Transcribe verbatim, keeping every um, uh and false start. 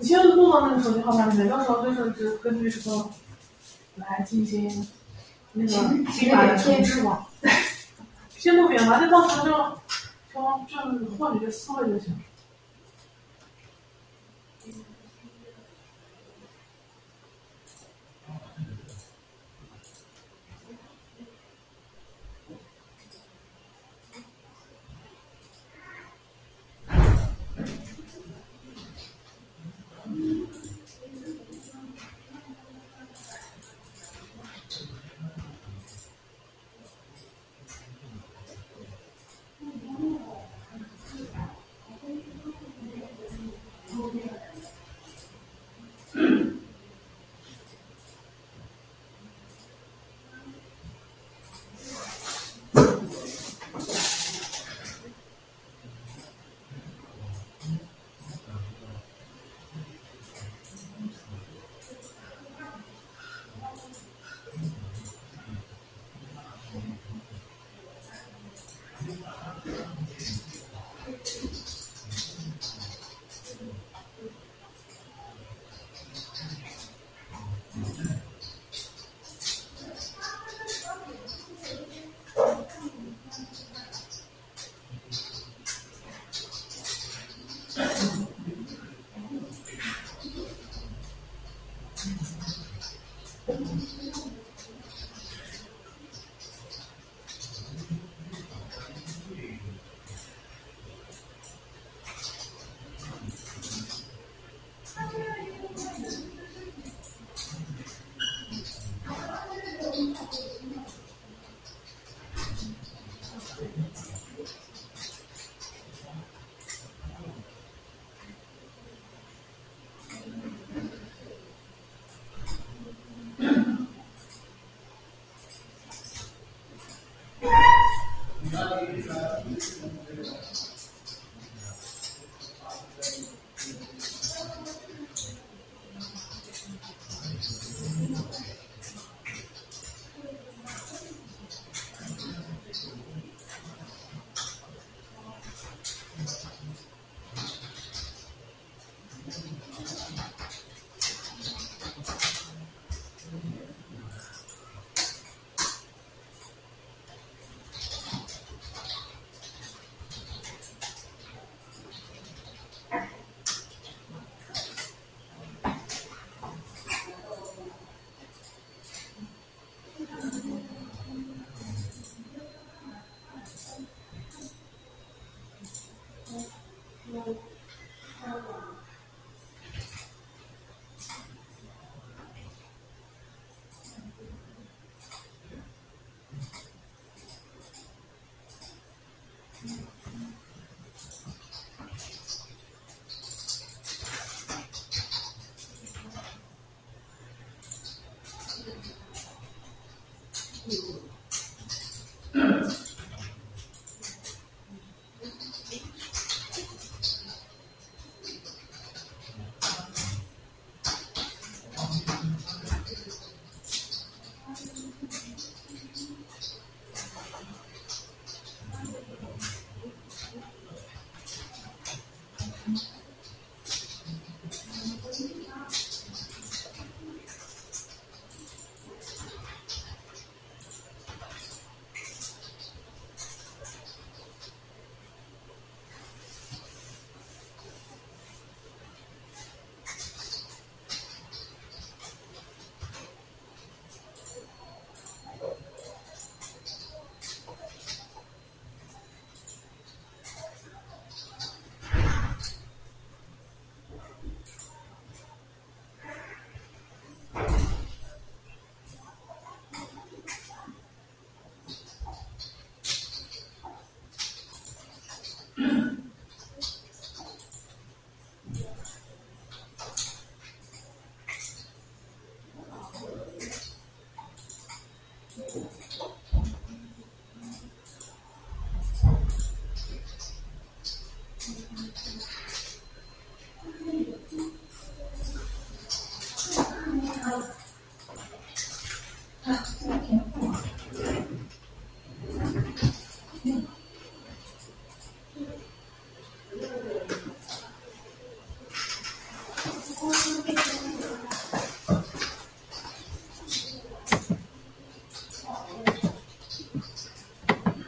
你现在录到那个手机号码里面，到时候就是只根据这个来进行那个基板的重置嘛。先不变，反正到时候就就就换你的思维就行。